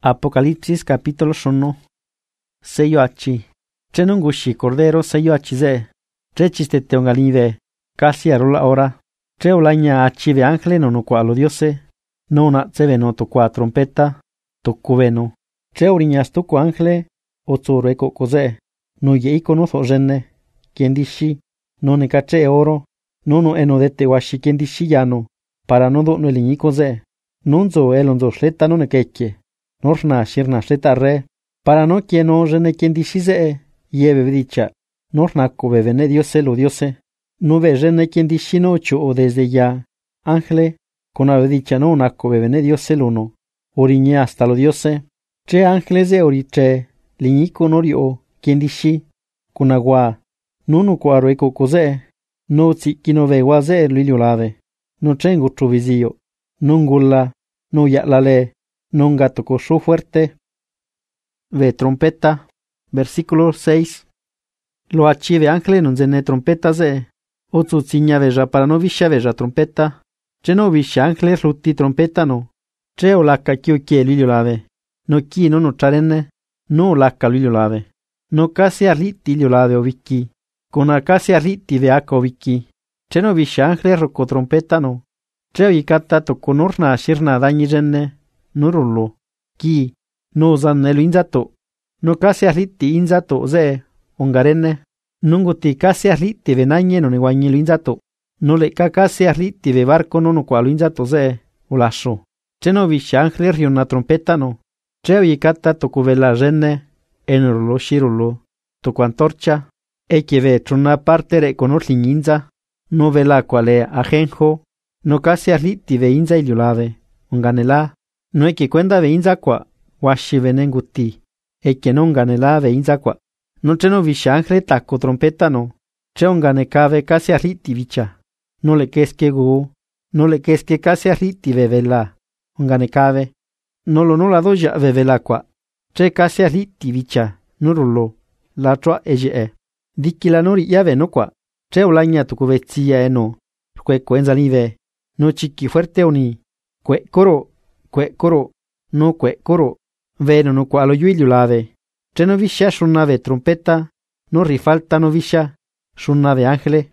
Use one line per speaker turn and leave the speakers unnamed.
Apocalipsis capítulo 1. Sello achi. Chenon gushi cordero sello achize. Chechistete ongalive. Casi arola ora. Cheolaña achive ángel no cualo diose. No natseve no tocua trompeta. Tocuveno. Cheoriñas toco ángel. Otsurueco coze. No yeiko no zogene. Quien dishi. No ne cache oro. No enodete washi quien dishi yano. Para no do no eliñico ze. Nonzo elonzo shleta no ne keche. Norna shirna shleta re. Para no quien no rene quien dishize. Yeve dicha. Norna kobe vene diose lo diose. No ve rene quien dishino chu o desde ya. Ángel. Con ave dicha no nakobe vene diose lo no. Oriñe hasta lo diose. Che ángeles de oriche. Liñico norio. Quien dishi. Con agua. No cuarueco coze. No tsikino ve waze lilio lave. No chengo truvizio. No ngulla. No yatlale. No gato coso fuerte. Ve trompeta. Versículo 6. Lo achive ángel non zene trompeta ze. Otsu tsiña veja para no visha veja trompeta. Che no visha ángel ruti trompeta no. Che o laka kio kie lilio lave. No ki no charene. No laka lilio lave. No casi arliti lilio lave o viki. Con a casi arliti veaka o viki. Che no visha ángel roko trompeta no. Che o ikata to konorna shirna dañi renne. No rollo. Ki. No zanelo inzato. No casi arliti inzato ze. Ongarenne. Nunguti casi arliti venañe non iguañilo inzato. No le casi arliti ve barco no qualo inzato ze. Ulasho. Che no visha ángel rio una trompeta no. Che o ikata to cuvela renne. Enrolo shirolo. To antorcha. E che ve trona parte re conosli ninza. No vela quale ajenjo. No casi arliti ve inza iliolave. Onganela. No è che quenda ve inza qua. Washi venenguti. E che non ganela ve inza qua. Non c'è no visha ángel tacco trompeta no. C'è un ganecave casi arriti vicha. No le quesche gu. No le quesche casi arriti ve vela. Un ganecave. No lo no la doja ve vela qua. C'è casi arriti vicha. No rollo. La tua ege. Dicchi la nori yave no qua. C'è olagna tu cuvezzia e no. Que coenzalive. No cicchi fuerte oni. Que coro. No que coro. Veno no qua lo yuiglio lave. C'è no visha shunave trompeta. No rifalta no visha. Shunave ángel.